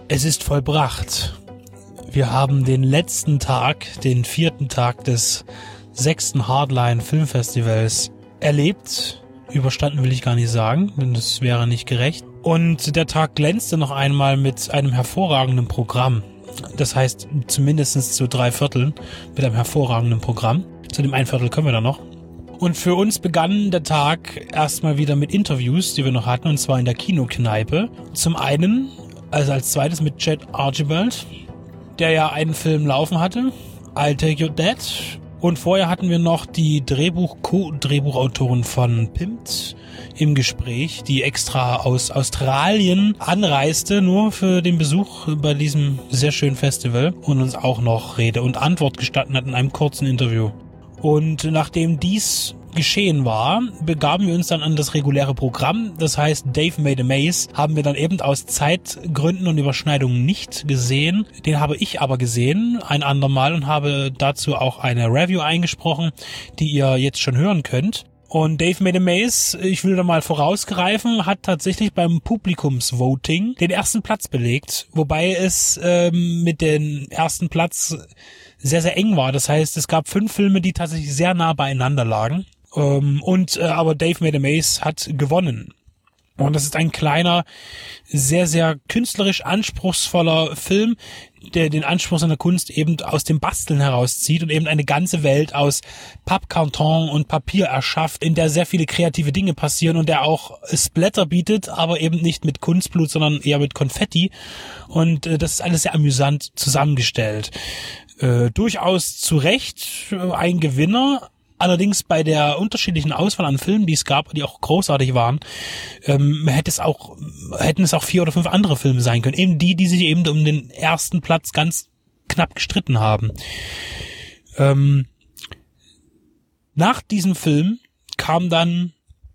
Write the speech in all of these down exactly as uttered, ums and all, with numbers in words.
Es ist vollbracht. Wir haben den letzten Tag, den vierten Tag des sechsten Hardline Filmfestivals erlebt. Überstanden will ich gar nicht sagen, denn das wäre nicht gerecht. Und der Tag glänzte noch einmal mit einem hervorragenden Programm. Das heißt, zumindest zu drei Vierteln mit einem hervorragenden Programm. Zu dem ein Viertel kommen wir dann noch. Und für uns begann der Tag erstmal wieder mit Interviews, die wir noch hatten, und zwar in der Kinokneipe. Zum einen, also als zweites mit Chad Archibald, der ja einen Film laufen hatte, I'll Take Your Dad. Und vorher hatten wir noch die Drehbuch Co-Drehbuchautorin von Pimped im Gespräch, die extra aus Australien anreiste, nur für den Besuch bei diesem sehr schönen Festival und uns auch noch Rede und Antwort gestatten hat in einem kurzen Interview. Und nachdem dies geschehen war, begaben wir uns dann an das reguläre Programm. Das heißt, Dave Made a Maze haben wir dann eben aus Zeitgründen und Überschneidungen nicht gesehen. Den habe ich aber gesehen, ein andermal, und habe dazu auch eine Review eingesprochen, die ihr jetzt schon hören könnt. Und Dave Made a Maze, ich will da mal vorausgreifen, hat tatsächlich beim Publikumsvoting den ersten Platz belegt, wobei es ähm, mit dem ersten Platz sehr, sehr eng war. Das heißt, es gab fünf Filme, die tatsächlich sehr nah beieinander lagen. Ähm, und äh, aber Dave Made a Maze hat gewonnen. Und das ist ein kleiner, sehr, sehr künstlerisch anspruchsvoller Film, der den Anspruch seiner Kunst eben aus dem Basteln herauszieht und eben eine ganze Welt aus Pappkarton und Papier erschafft, in der sehr viele kreative Dinge passieren und der auch Splatter bietet, aber eben nicht mit Kunstblut, sondern eher mit Konfetti. Und äh, das ist alles sehr amüsant zusammengestellt. Äh, durchaus zu Recht äh, ein Gewinner. Allerdings bei der unterschiedlichen Auswahl an Filmen, die es gab, die auch großartig waren, ähm, hätte es auch, hätten es auch vier oder fünf andere Filme sein können. Eben die, die sich eben um den ersten Platz ganz knapp gestritten haben. Ähm, nach diesem Film kam dann,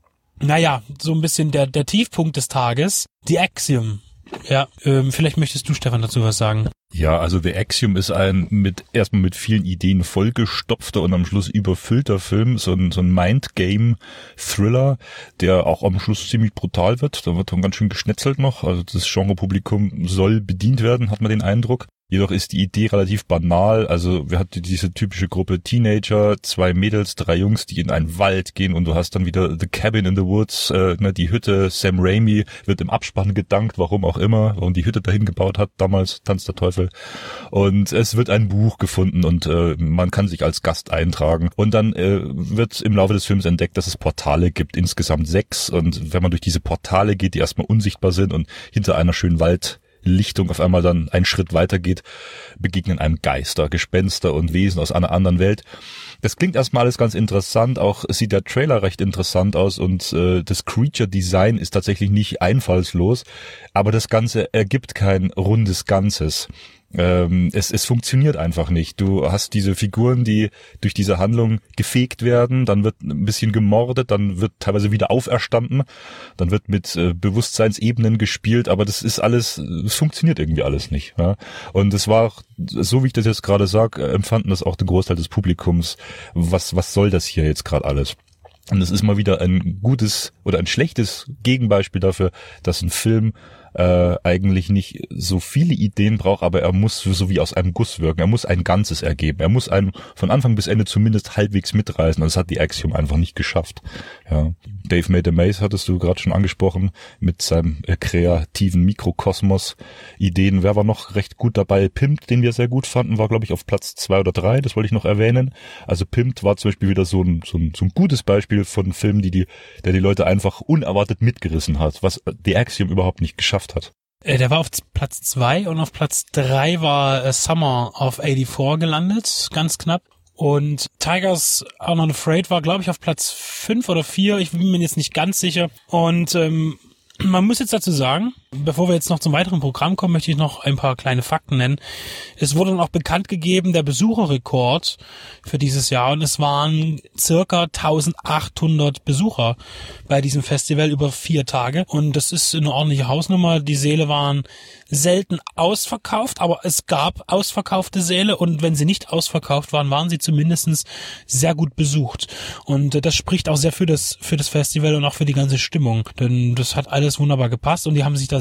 naja, so ein bisschen der, der Tiefpunkt des Tages, The Axiom. Ja, ähm, vielleicht möchtest du, Stefan, dazu was sagen. Ja, also The Axiom ist ein mit erstmal mit vielen Ideen vollgestopfter und am Schluss überfüllter Film, so ein so ein Mindgame-Thriller, der auch am Schluss ziemlich brutal wird. Da wird dann ganz schön geschnetzelt noch. Also das Genrepublikum soll bedient werden, hat man den Eindruck. Jedoch ist die Idee relativ banal. Also wir hatten diese typische Gruppe Teenager, zwei Mädels, drei Jungs, die in einen Wald gehen, und du hast dann wieder The Cabin in the Woods, äh, ne, die Hütte. Sam Raimi wird im Abspann gedankt, warum auch immer, warum die Hütte dahin gebaut hat, damals Tanz der Teufel. Und es wird ein Buch gefunden und äh, man kann sich als Gast eintragen. Und dann äh, wird im Laufe des Films entdeckt, dass es Portale gibt, insgesamt sechs. Und wenn man durch diese Portale geht, die erstmal unsichtbar sind und hinter einer schönen Wald Lichtung auf einmal dann einen Schritt weiter geht, begegnen einem Geister, Gespenster und Wesen aus einer anderen Welt. Das klingt erstmal alles ganz interessant, auch sieht der Trailer recht interessant aus und äh, das Creature-Design ist tatsächlich nicht einfallslos, aber das Ganze ergibt kein rundes Ganzes. Ähm, es, es funktioniert einfach nicht. Du hast diese Figuren, die durch diese Handlung gefegt werden, dann wird ein bisschen gemordet, dann wird teilweise wieder auferstanden, dann wird mit äh, Bewusstseinsebenen gespielt, aber das ist alles, es funktioniert irgendwie alles nicht. Ja? Und es war auch, so wie ich das jetzt gerade sage, empfanden das auch der Großteil des Publikums, was, was soll das hier jetzt gerade alles? Und es ist mal wieder ein gutes oder ein schlechtes Gegenbeispiel dafür, dass ein Film äh, eigentlich nicht so viele Ideen braucht, aber er muss so wie aus einem Guss wirken. Er muss ein Ganzes ergeben. Er muss einen von Anfang bis Ende zumindest halbwegs mitreißen. Und das hat die Axiom einfach nicht geschafft. Ja. Dave Made a Maze hattest du gerade schon angesprochen, mit seinem äh, kreativen Mikrokosmos-Ideen. Wer war noch recht gut dabei? Pimped, den wir sehr gut fanden, war, glaube ich, auf Platz zwei oder drei. Das wollte ich noch erwähnen. Also Pimped war zum Beispiel wieder so ein, so ein, so ein gutes Beispiel von Film, die die, der die Leute einfach unerwartet mitgerissen hat, was The Axiom überhaupt nicht geschafft hat. Der war auf Platz zwei und auf Platz drei war Summer of eighty-four gelandet, ganz knapp. Und Tigers Are Not Afraid war, glaube ich, auf Platz fünf oder vier. Ich bin mir jetzt nicht ganz sicher. Und ähm, man muss jetzt dazu sagen, bevor wir jetzt noch zum weiteren Programm kommen, möchte ich noch ein paar kleine Fakten nennen. Es wurde dann auch bekannt gegeben, der Besucherrekord für dieses Jahr, und es waren circa eintausendachthundert Besucher bei diesem Festival über vier Tage, und das ist eine ordentliche Hausnummer. Die Säle waren selten ausverkauft, aber es gab ausverkaufte Säle, und wenn sie nicht ausverkauft waren, waren sie zumindest sehr gut besucht, und das spricht auch sehr für das für das Festival und auch für die ganze Stimmung, denn das hat alles wunderbar gepasst und die haben sich da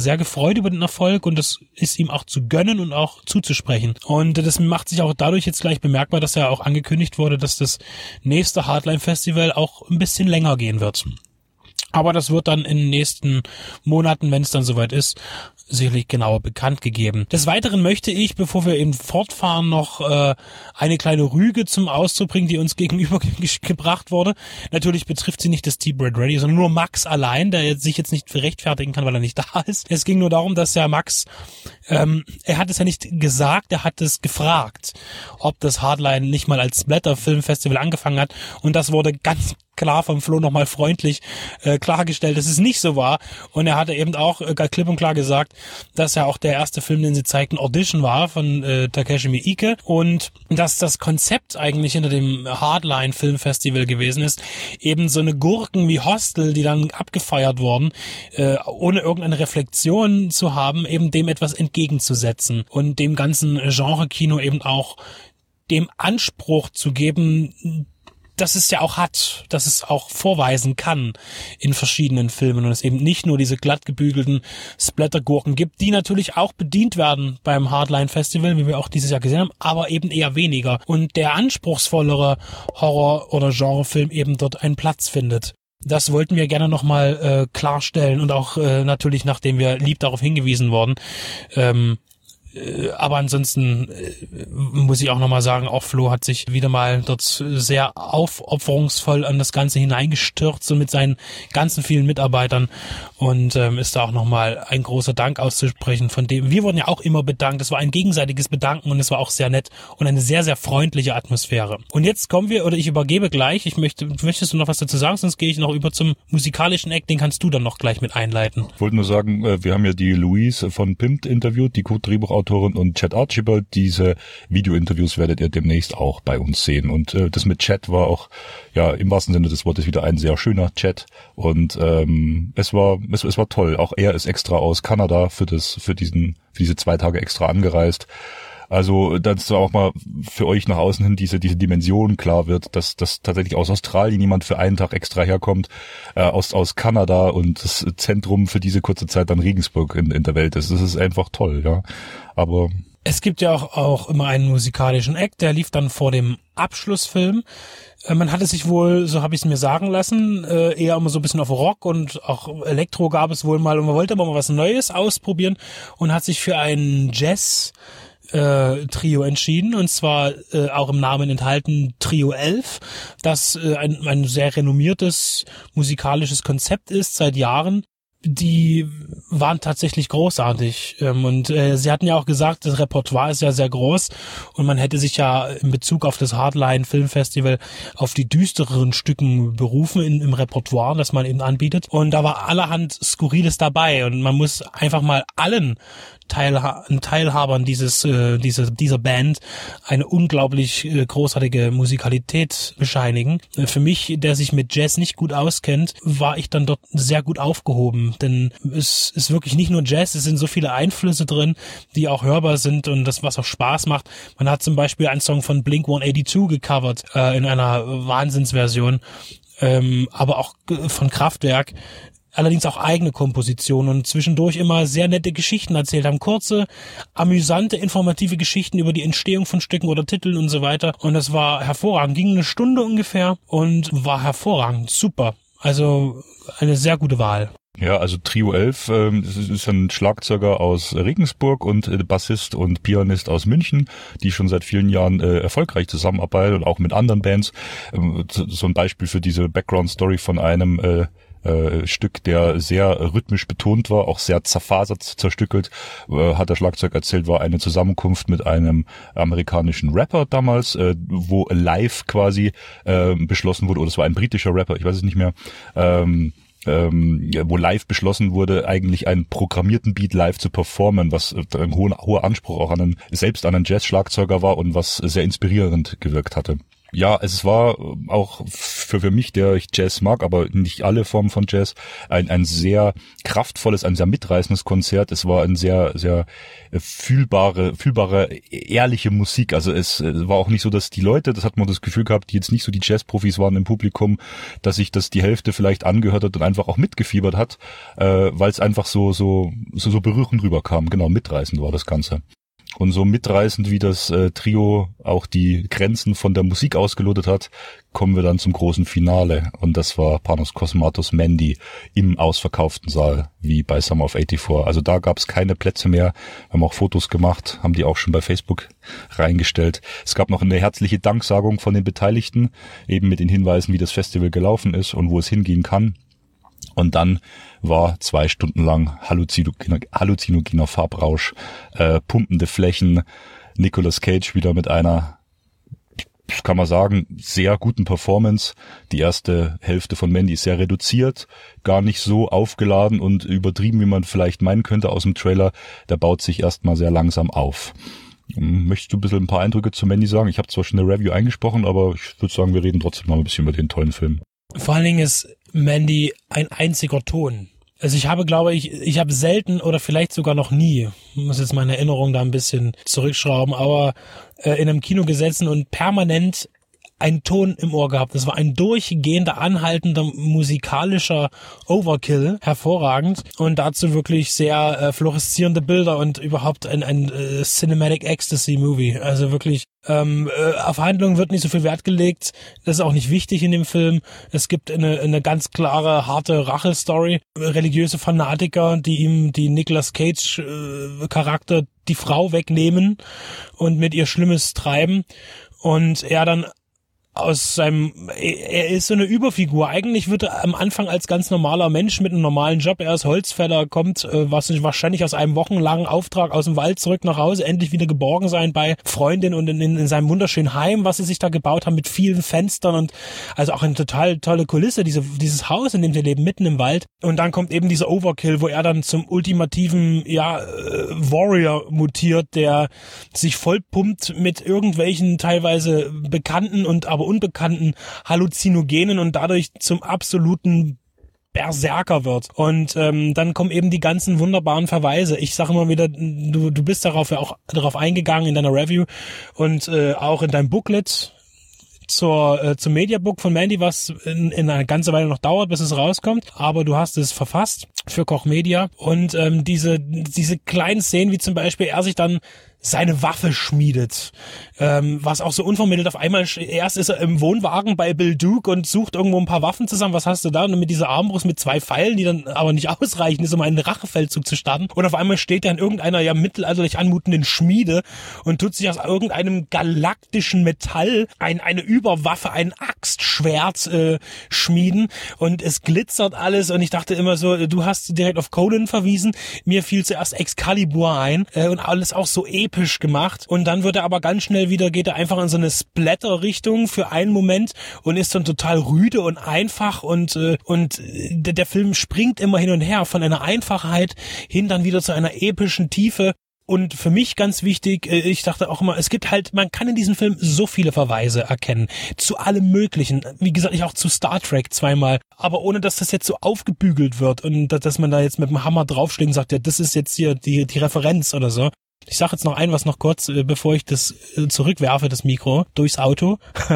sehr gefreut über den Erfolg und das ist ihm auch zu gönnen und auch zuzusprechen. Und das macht sich auch dadurch jetzt gleich bemerkbar, dass ja auch angekündigt wurde, dass das nächste Hardline Festival auch ein bisschen länger gehen wird. Aber das wird dann in den nächsten Monaten, wenn es dann soweit ist, sicherlich genauer bekannt gegeben. Des Weiteren möchte ich, bevor wir eben fortfahren, noch äh, eine kleine Rüge zum Ausdruck bringen, die uns gegenüber ge- gebracht wurde. Natürlich betrifft sie nicht das Team Red Ready, sondern nur Max allein, der sich jetzt nicht rechtfertigen kann, weil er nicht da ist. Es ging nur darum, dass ja Max, ähm, er hat es ja nicht gesagt, er hat es gefragt, ob das Hardline nicht mal als Splatter-Filmfestival angefangen hat. Und das wurde ganz klar vom Flo nochmal freundlich äh, klargestellt, dass es nicht so war. Und er hatte eben auch äh, klipp und klar gesagt, dass ja auch der erste Film, den sie zeigten, Audition war von äh, Takashi Miike und dass das Konzept eigentlich hinter dem Hardline Filmfestival gewesen ist, eben so eine Gurken wie Hostel, die dann abgefeiert wurden, äh, ohne irgendeine Reflexion zu haben, eben dem etwas entgegenzusetzen und dem ganzen Genre-Kino eben auch dem Anspruch zu geben, dass es ja auch hat, dass es auch vorweisen kann in verschiedenen Filmen und es eben nicht nur diese glatt gebügelten Splattergurken gibt, die natürlich auch bedient werden beim Hardline Festival, wie wir auch dieses Jahr gesehen haben, aber eben eher weniger. Und der anspruchsvollere Horror- oder Genrefilm eben dort einen Platz findet. Das wollten wir gerne nochmal äh, klarstellen und auch äh, natürlich, nachdem wir lieb darauf hingewiesen wurden, ähm, aber ansonsten muss ich auch nochmal sagen, auch Flo hat sich wieder mal dort sehr aufopferungsvoll an das Ganze hineingestürzt und mit seinen ganzen vielen Mitarbeitern und ähm, ist da auch nochmal ein großer Dank auszusprechen von dem. Wir wurden ja auch immer bedankt, es war ein gegenseitiges Bedanken und es war auch sehr nett und eine sehr, sehr freundliche Atmosphäre. Und jetzt kommen wir, oder ich übergebe gleich, ich möchte, möchtest du noch was dazu sagen, sonst gehe ich noch über zum musikalischen Eck, den kannst du dann noch gleich mit einleiten. Ich wollte nur sagen, wir haben ja die Louise von Pimped interviewt, die Co-Drehbuchautorin und Chad Archibald. Diese Video-Interviews werdet ihr demnächst auch bei uns sehen. Und äh, das mit Chad war auch, ja, im wahrsten Sinne des Wortes wieder ein sehr schöner Chat. Und ähm, es war es, es war toll. Auch er ist extra aus Kanada für das für diesen für diese zwei Tage extra angereist. Also, dass da auch mal für euch nach außen hin diese diese Dimension klar wird, dass dass tatsächlich aus Australien jemand für einen Tag extra herkommt, äh, aus aus Kanada und das Zentrum für diese kurze Zeit dann Regensburg in, in der Welt ist. Das ist einfach toll, ja. Aber es gibt ja auch, auch immer einen musikalischen Act, der lief dann vor dem Abschlussfilm. Äh, man hatte sich wohl, so habe ich es mir sagen lassen, äh, eher immer so ein bisschen auf Rock und auch Elektro gab es wohl mal und man wollte aber mal was Neues ausprobieren und hat sich für einen Jazz Äh, Trio entschieden und zwar äh, auch im Namen enthalten Trio elf, das äh, ein, ein sehr renommiertes musikalisches Konzept ist seit Jahren. Die waren tatsächlich großartig ähm, und äh, sie hatten ja auch gesagt, das Repertoire ist ja sehr groß und man hätte sich ja in Bezug auf das Hardline Filmfestival auf die düstereren Stücken berufen in, im Repertoire, das man eben anbietet und da war allerhand Skurriles dabei und man muss einfach mal allen Teilha- Teilhabern dieses äh, dieser dieser Band eine unglaublich äh, großartige Musikalität bescheinigen. Äh, für mich, der sich mit Jazz nicht gut auskennt, war ich dann dort sehr gut aufgehoben, denn es ist wirklich nicht nur Jazz, es sind so viele Einflüsse drin, die auch hörbar sind und das, was auch Spaß macht. Man hat zum Beispiel einen Song von Blink one eighty-two gecovert äh, in einer Wahnsinnsversion, ähm, aber auch von Kraftwerk. Allerdings auch eigene Kompositionen und zwischendurch immer sehr nette Geschichten erzählt haben. Kurze, amüsante, informative Geschichten über die Entstehung von Stücken oder Titeln und so weiter. Und das war hervorragend. Ging eine Stunde ungefähr und war hervorragend. Super. Also eine sehr gute Wahl. Ja, also Trio elf ähm, das ist ein Schlagzeuger aus Regensburg und äh, Bassist und Pianist aus München, die schon seit vielen Jahren äh, erfolgreich zusammenarbeiten und auch mit anderen Bands. Ähm, so ein Beispiel für diese Background-Story von einem äh, Äh, Stück, der sehr rhythmisch betont war, auch sehr zerfasert, zerstückelt, äh, hat der Schlagzeug erzählt, war eine Zusammenkunft mit einem amerikanischen Rapper damals, äh, wo live quasi äh, beschlossen wurde, oder es war ein britischer Rapper, ich weiß es nicht mehr, ähm, ähm, wo live beschlossen wurde, eigentlich einen programmierten Beat live zu performen, was ein hoher, hoher Anspruch auch an einen, selbst an einen Jazz-Schlagzeuger war und was sehr inspirierend gewirkt hatte. Ja, es war auch für, für mich, der ich Jazz mag, aber nicht alle Formen von Jazz, ein, ein sehr kraftvolles, ein sehr mitreißendes Konzert. Es war ein sehr, sehr fühlbare, fühlbare, ehrliche Musik. Also es war auch nicht so, dass die Leute, das hat man das Gefühl gehabt, die jetzt nicht so die Jazzprofis waren im Publikum, dass sich das die Hälfte vielleicht angehört hat und einfach auch mitgefiebert hat, äh, weil es einfach so, so, so, so berührend rüberkam. Genau, mitreißend war das Ganze. Und so mitreißend, wie das äh, Trio auch die Grenzen von der Musik ausgelotet hat, kommen wir dann zum großen Finale. Und das war Panos Cosmatos Mandy im ausverkauften Saal, wie bei Summer of eighty-four. Also da gab es keine Plätze mehr. Wir haben auch Fotos gemacht, haben die auch schon bei Facebook reingestellt. Es gab noch eine herzliche Danksagung von den Beteiligten, eben mit den Hinweisen, wie das Festival gelaufen ist und wo es hingehen kann. Und dann war zwei Stunden lang halluzinogener, halluzinogener Farbrausch, äh, pumpende Flächen, Nicolas Cage wieder mit einer, kann man sagen, sehr guten Performance. Die erste Hälfte von Mandy ist sehr reduziert, gar nicht so aufgeladen und übertrieben, wie man vielleicht meinen könnte aus dem Trailer. Der baut sich erstmal sehr langsam auf. Möchtest du ein bisschen ein paar Eindrücke zu Mandy sagen? Ich habe zwar schon eine Review eingesprochen, aber ich würde sagen, wir reden trotzdem noch ein bisschen über den tollen Film. Vor allen Dingen ist Mandy ein einziger Ton. Also ich habe, glaube ich, ich habe selten oder vielleicht sogar noch nie, ich muss jetzt meine Erinnerung da ein bisschen zurückschrauben, aber äh, in einem Kino gesessen und permanent einen Ton im Ohr gehabt. Das war ein durchgehender, anhaltender musikalischer Overkill, hervorragend und dazu wirklich sehr äh, fluoreszierende Bilder und überhaupt ein, ein äh, Cinematic Ecstasy Movie. Also wirklich ähm, äh, auf Handlung wird nicht so viel Wert gelegt. Das ist auch nicht wichtig in dem Film. Es gibt eine, eine ganz klare, harte Rache-Story. Religiöse Fanatiker, die ihm die Nicolas Cage äh, Charakter die Frau wegnehmen und mit ihr Schlimmes treiben und er dann aus seinem, er ist so eine Überfigur. Eigentlich wird er am Anfang als ganz normaler Mensch mit einem normalen Job, er ist Holzfäller, kommt äh, was wahrscheinlich aus einem wochenlangen Auftrag aus dem Wald zurück nach Hause, endlich wieder geborgen sein bei Freundin und in, in, in seinem wunderschönen Heim, was sie sich da gebaut haben mit vielen Fenstern und also auch eine total tolle Kulisse, diese, dieses Haus, in dem sie leben, mitten im Wald. Und dann kommt eben dieser Overkill, wo er dann zum ultimativen, ja, äh, Warrior mutiert, der sich vollpumpt mit irgendwelchen teilweise bekannten und aber unbekannten Halluzinogenen und dadurch zum absoluten Berserker wird. Und ähm, dann kommen eben die ganzen wunderbaren Verweise. Ich sage immer wieder, du du bist darauf ja auch darauf eingegangen in deiner Review und äh, auch in deinem Booklet zur äh, zum Mediabook von Mandy, was in, in eine ganze Weile noch dauert, bis es rauskommt. Aber du hast es verfasst für Koch Media und ähm, diese diese kleinen Szenen, wie zum Beispiel er sich dann seine Waffe schmiedet, ähm, was auch so unvermittelt auf einmal, erst ist er im Wohnwagen bei Bill Duke und sucht irgendwo ein paar Waffen zusammen, was hast du da? Und mit dieser Armbrust mit zwei Pfeilen, die dann aber nicht ausreichen, ist, um einen Rachefeldzug zu starten. Und auf einmal steht er in irgendeiner ja mittelalterlich anmutenden Schmiede und tut sich aus irgendeinem galaktischen Metall ein, eine Überwaffe, ein Axtschwert äh, schmieden und es glitzert alles und ich dachte immer so, du hast direkt auf Conan verwiesen, mir fiel zuerst Excalibur ein äh, und alles auch so episch gemacht und dann wird er aber ganz schnell wieder, geht er einfach in so eine Splatter-Richtung für einen Moment und ist dann total rüde und einfach und äh, und der, der Film springt immer hin und her von einer Einfachheit hin dann wieder zu einer epischen Tiefe. Und für mich ganz wichtig, ich dachte auch immer, es gibt halt, man kann in diesem Film so viele Verweise erkennen, zu allem Möglichen. Wie gesagt, ich auch zu Star Trek zweimal, aber ohne, dass das jetzt so aufgebügelt wird und dass man da jetzt mit dem Hammer draufschlägt und sagt, ja, das ist jetzt hier die die Referenz oder so. Ich sage jetzt noch ein was noch kurz, bevor ich das zurückwerfe, das Mikro, durchs Auto.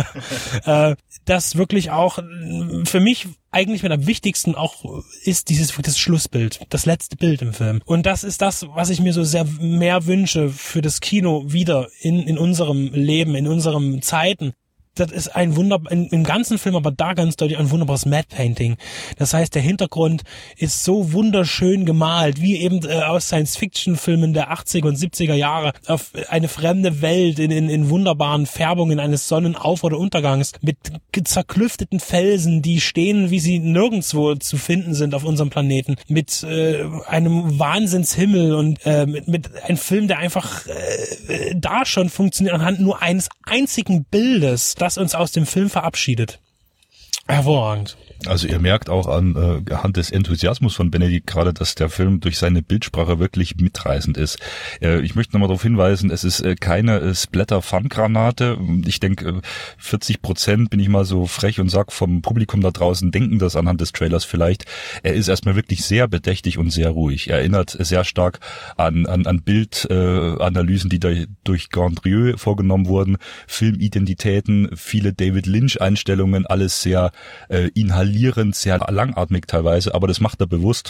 Das wirklich auch für mich eigentlich mit am wichtigsten auch ist dieses das Schlussbild, das letzte Bild im Film. Und das ist das, was ich mir so sehr mehr wünsche für das Kino wieder in in unserem Leben, in unseren Zeiten. Das ist ein Wunder, im ganzen Film, aber da ganz deutlich ein wunderbares Matte Painting. Das heißt, der Hintergrund ist so wunderschön gemalt, wie eben äh, aus Science-Fiction-Filmen der achtziger und siebziger Jahre, auf eine fremde Welt in, in, in wunderbaren Färbungen eines Sonnenauf- oder Untergangs, mit zerklüfteten Felsen, die stehen, wie sie nirgendwo zu finden sind auf unserem Planeten, mit äh, einem Wahnsinnshimmel und äh, mit, mit einem Film, der einfach äh, da schon funktioniert anhand nur eines einzigen Bildes, das uns aus dem Film verabschiedet. Hervorragend. Also ihr merkt auch an äh, Hand des Enthusiasmus von Benedikt gerade, dass der Film durch seine Bildsprache wirklich mitreißend ist. Äh, ich möchte nochmal darauf hinweisen, es ist äh, keine äh, Splatter-Fun-Granate. Ich denke, äh, vierzig Prozent, bin ich mal so frech und sag, vom Publikum da draußen denken das anhand des Trailers vielleicht. Er ist erstmal wirklich sehr bedächtig und sehr ruhig. Er erinnert sehr stark an, an, an Bildanalysen, äh, die da durch Gandrieux vorgenommen wurden, Filmidentitäten, viele David Lynch-Einstellungen, alles sehr äh, inhaltlich, sehr langatmig teilweise, aber das macht er bewusst.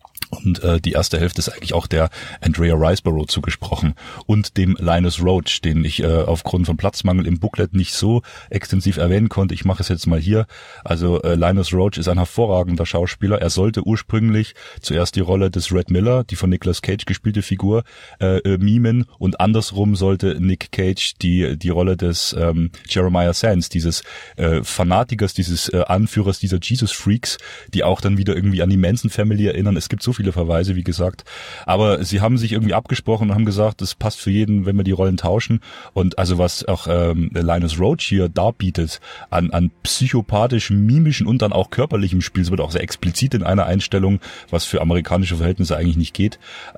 Und äh, die erste Hälfte ist eigentlich auch der Andrea Riseborough zugesprochen und dem Linus Roach, den ich äh, aufgrund von Platzmangel im Booklet nicht so extensiv erwähnen konnte. Ich mache es jetzt mal hier. Also äh, Linus Roach ist ein hervorragender Schauspieler. Er sollte ursprünglich zuerst die Rolle des Red Miller, die von Nicolas Cage gespielte Figur, äh, äh, mimen, und andersrum sollte Nick Cage die die Rolle des ähm, Jeremiah Sands, dieses äh, Fanatikers, dieses äh, Anführers dieser Jesus Freaks, die auch dann wieder irgendwie an die Manson Family erinnern. Es gibt so viele Verweise, wie gesagt. Aber sie haben sich irgendwie abgesprochen und haben gesagt, das passt für jeden, wenn wir die Rollen tauschen. Und also was auch ähm, Linus Roach hier darbietet an, an psychopathischen, mimischen und dann auch körperlichem Spiel, es wird auch sehr explizit in einer Einstellung, was für amerikanische Verhältnisse eigentlich nicht geht,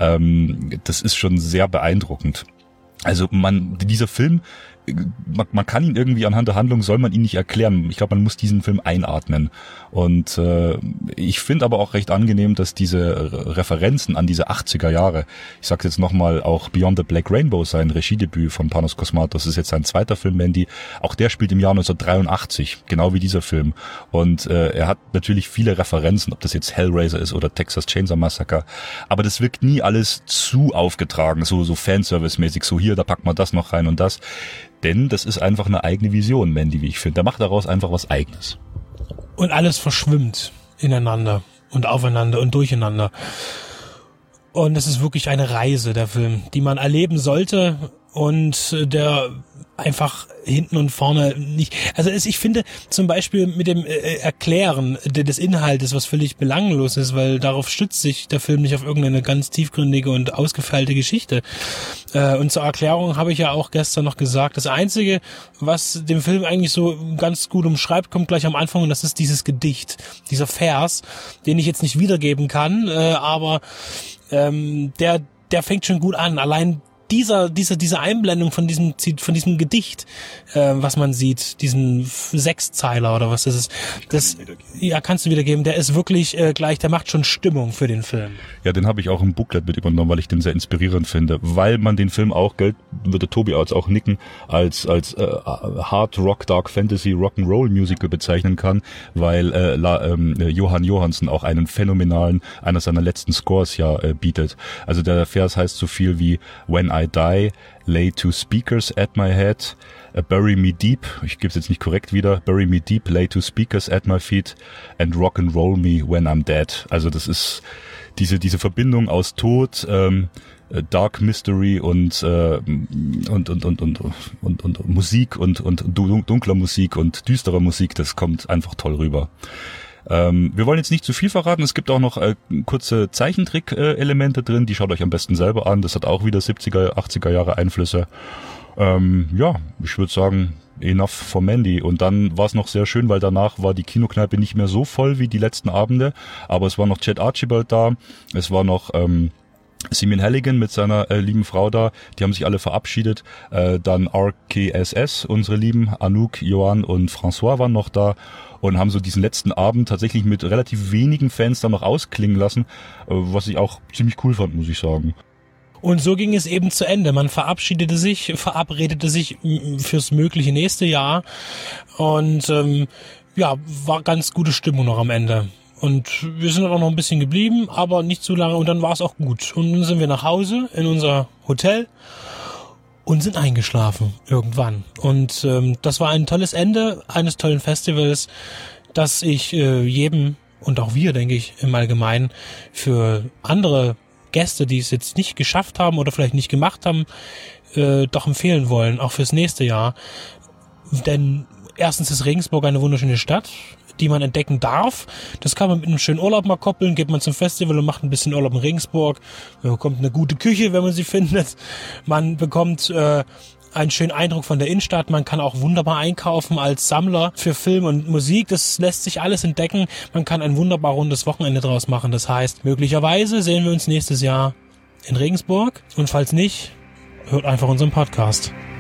ähm, das ist schon sehr beeindruckend. Also man, dieser Film, man, man kann ihn irgendwie anhand der Handlung, soll man ihn nicht erklären. Ich glaube, man muss diesen Film einatmen. Und äh, ich finde aber auch recht angenehm, dass diese Referenzen an diese achtziger Jahre, ich sag's jetzt nochmal, auch Beyond the Black Rainbow, sein Regiedebüt von Panos Cosmatos, ist jetzt sein zweiter Film, Mandy, auch der spielt im Jahr neunzehnhundertdreiundachtzig, genau wie dieser Film. Und äh, er hat natürlich viele Referenzen, ob das jetzt Hellraiser ist oder Texas Chainsaw Massacre, aber das wirkt nie alles zu aufgetragen, so so Fanservice-mäßig, so hier, da packt man das noch rein und das. Denn das ist einfach eine eigene Vision, Mandy, wie ich finde. Der macht daraus einfach was Eigenes. Und alles verschwimmt ineinander und aufeinander und durcheinander. Und es ist wirklich eine Reise, der Film, die man erleben sollte und der einfach hinten und vorne nicht, also es, ich finde zum Beispiel mit dem äh, Erklären des Inhaltes, was völlig belanglos ist, weil darauf stützt sich der Film nicht auf irgendeine ganz tiefgründige und ausgefeilte Geschichte. Äh, und zur Erklärung habe ich ja auch gestern noch gesagt, das Einzige, was den Film eigentlich so ganz gut umschreibt, kommt gleich am Anfang, und das ist dieses Gedicht, dieser Vers, den ich jetzt nicht wiedergeben kann, äh, aber ähm, der, der fängt schon gut an. Allein dieser, diese, diese Einblendung von diesem, von diesem Gedicht, äh, was man sieht, diesen Sechszeiler oder was das ist, das, ja, kannst du wiedergeben, der ist wirklich äh, gleich, der macht schon Stimmung für den Film. Ja, den habe ich auch im Booklet mit übernommen, weil ich den sehr inspirierend finde, weil man den Film auch, Geld würde Tobi als auch nicken, als, als äh, Hard Rock, Dark Fantasy, Rock'n'Roll Musical bezeichnen kann, weil äh, La, ähm, Johann Johansson auch einen phänomenalen, einer seiner letzten Scores ja äh, bietet. Also der Vers heißt so viel wie When I die, lay two speakers at my head, uh, bury me deep, ich gebe es jetzt nicht korrekt wieder, bury me deep, lay two speakers at my feet and rock and roll me when I'm dead. Also das ist diese diese Verbindung aus Tod, ähm, Dark Mystery und, äh, und, und, und, und, und, und Musik und, und dunkler Musik und düsterer Musik, das kommt einfach toll rüber. Ähm, wir wollen jetzt nicht zu viel verraten, es gibt auch noch äh, kurze Zeichentrick-Elemente drin, die schaut euch am besten selber an, das hat auch wieder siebziger, achtziger Jahre Einflüsse. Ähm, ja, ich würde sagen, enough for Mandy. Und dann war es noch sehr schön, weil danach war die Kinokneipe nicht mehr so voll wie die letzten Abende, aber es war noch Chad Archibald da, es war noch ähm, Simeon Halligan mit seiner äh, lieben Frau da, die haben sich alle verabschiedet, äh, dann R K S S, unsere Lieben, Anouk, Johan und François waren noch da und haben so diesen letzten Abend tatsächlich mit relativ wenigen Fans dann noch ausklingen lassen, äh, was ich auch ziemlich cool fand, muss ich sagen. Und so ging es eben zu Ende. Man verabschiedete sich, verabredete sich fürs mögliche nächste Jahr und ähm, ja, war ganz gute Stimmung noch am Ende. Und wir sind dann auch noch ein bisschen geblieben, aber nicht zu lange, und dann war es auch gut. Und dann sind wir nach Hause in unser Hotel und sind eingeschlafen irgendwann. Und ähm, das war ein tolles Ende eines tollen Festivals, das ich äh, jedem, und auch wir, denke ich, im Allgemeinen, für andere Gäste, die es jetzt nicht geschafft haben oder vielleicht nicht gemacht haben, äh, doch empfehlen wollen, auch fürs nächste Jahr. Denn erstens ist Regensburg eine wunderschöne Stadt, die man entdecken darf. Das kann man mit einem schönen Urlaub mal koppeln, geht man zum Festival und macht ein bisschen Urlaub in Regensburg. Man bekommt eine gute Küche, wenn man sie findet. Man bekommt äh, einen schönen Eindruck von der Innenstadt. Man kann auch wunderbar einkaufen als Sammler für Film und Musik. Das lässt sich alles entdecken. Man kann ein wunderbar rundes Wochenende draus machen. Das heißt, möglicherweise sehen wir uns nächstes Jahr in Regensburg. Und falls nicht, hört einfach unseren Podcast.